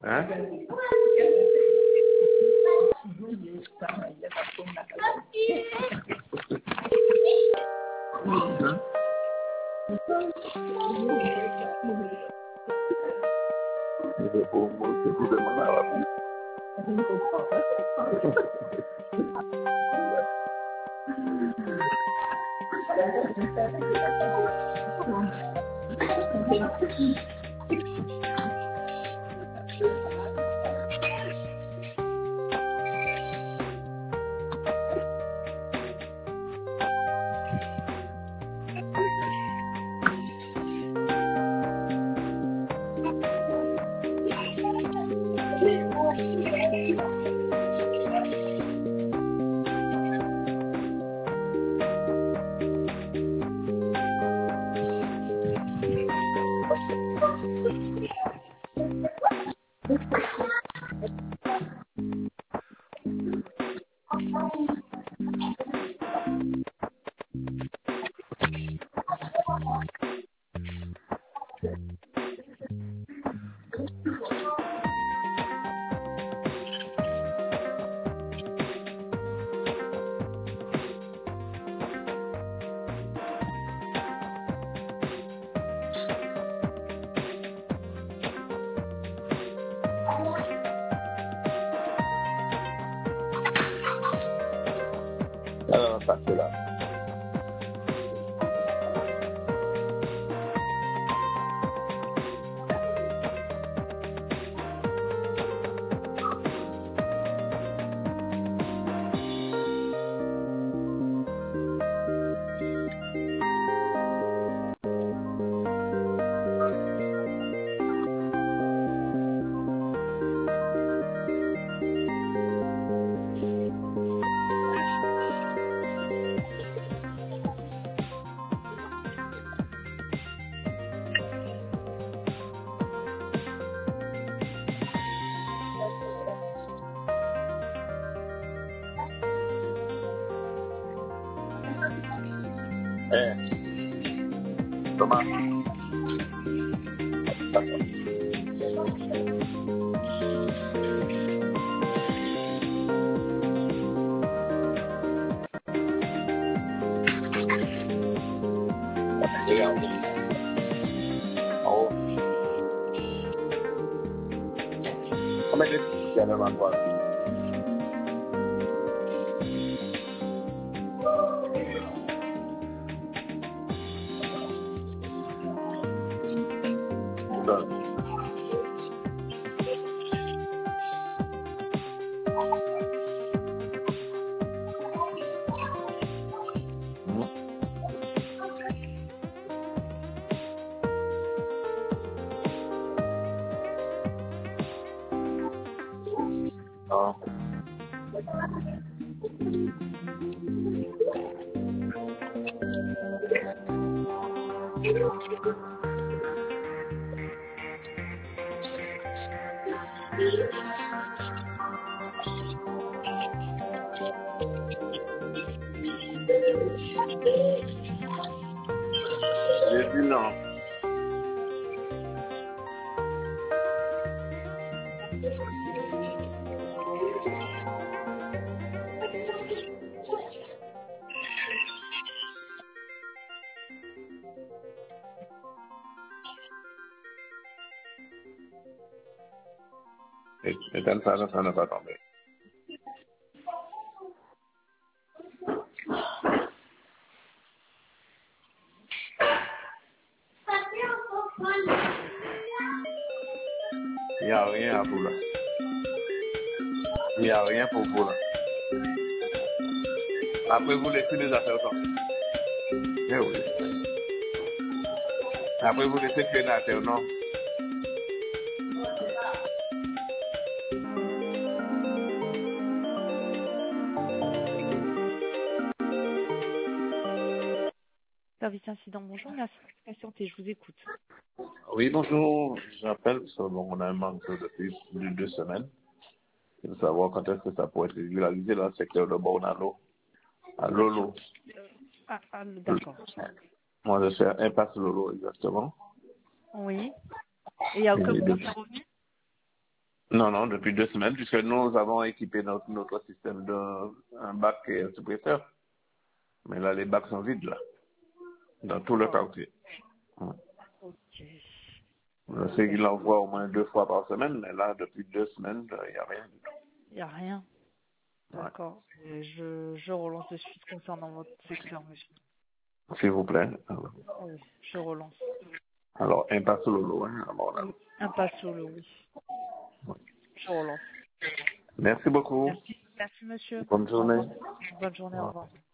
Hein? Pas cela. Thomas. Come che si chiama qua? No. J'ai dit non. Et comme ça ne va pas tomber. Il n'y a rien à vous là. Il n'y a rien pour vous là. Après, vous laissez les affaires tomber. Eh oui. Après, vous laissez que les affaires, non? Service incident, bonjour, merci de patienter, je vous écoute. Oui, bonjour. J'appelle parce que bon, on a un manque depuis plus de 2 semaines. Je veux savoir quand est-ce que ça pourrait être régularisé dans le secteur de Bornalo. À Lolo. D'accord. Moi, je suis à Impasse Lolo, exactement. Oui. Et il y a aucun problème de revenu? Non, non, depuis 2 semaines, puisque nous avons équipé notre système d'un bac et un suppresseur. Mais là, les bacs sont vides, là, dans tout le D'accord. quartier. Ok. Je sais qu'il envoie au moins 2 fois par semaine, mais là, depuis 2 semaines, il n'y a rien du tout. Il n'y a rien. Ouais. D'accord. Et je relance de suite concernant votre secteur, monsieur. S'il vous plaît. Oui, je relance. Alors, impasse Lolo, hein, à mon Oui, avis. un pas solo, oui. Je relance. Merci beaucoup. Merci. Merci, monsieur. Bonne Au journée. revoir. Bonne journée, au revoir.